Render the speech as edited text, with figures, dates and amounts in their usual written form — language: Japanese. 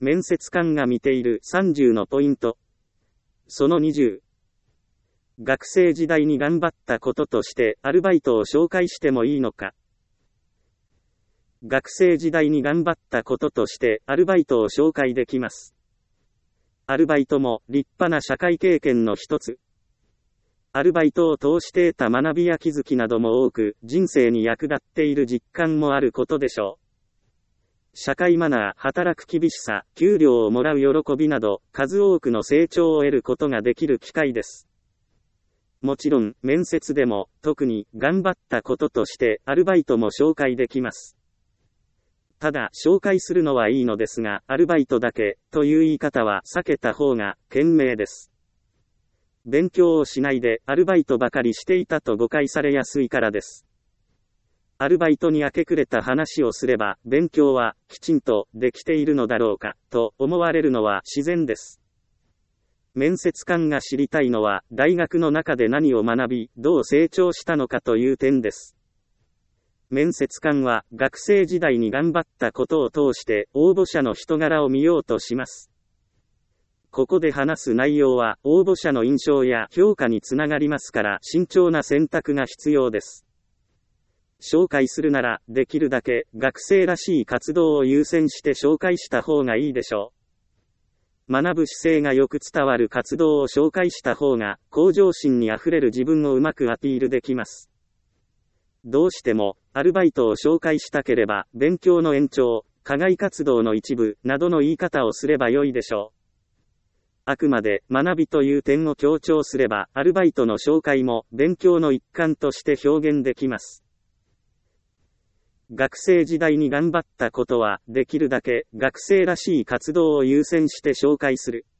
面接官が見ている30のポイント。その20。学生時代に頑張ったこととしてアルバイトを紹介してもいいのか。学生時代に頑張ったこととしてアルバイトを紹介できます。アルバイトも立派な社会経験の一つ。アルバイトを通して得た学びや気づきなども多く、人生に役立っている実感もあることでしょう。社会マナー、働く厳しさ、給料をもらう喜びなど、数多くの成長を得ることができる機会です。もちろん、面接でも、特に頑張ったこととして、アルバイトも紹介できます。ただ、紹介するのはいいのですが、アルバイトだけ、という言い方は避けた方が、賢明です。勉強をしないで、アルバイトばかりしていたと誤解されやすいからです。アルバイトに明け暮れた話をすれば、勉強はきちんとできているのだろうか、と思われるのは自然です。面接官が知りたいのは、大学の中で何を学び、どう成長したのかという点です。面接官は、学生時代に頑張ったことを通して、応募者の人柄を見ようとします。ここで話す内容は、応募者の印象や評価につながりますから、慎重な選択が必要です。紹介するなら、できるだけ学生らしい活動を優先して紹介した方がいいでしょう。学ぶ姿勢がよく伝わる活動を紹介した方が、向上心にあふれる自分をうまくアピールできます。どうしても、アルバイトを紹介したければ、勉強の延長、課外活動の一部、などの言い方をすればよいでしょう。あくまで学びという点を強調すれば、アルバイトの紹介も勉強の一環として表現できます。学生時代に頑張ったことは、できるだけ学生らしい活動を優先して紹介する。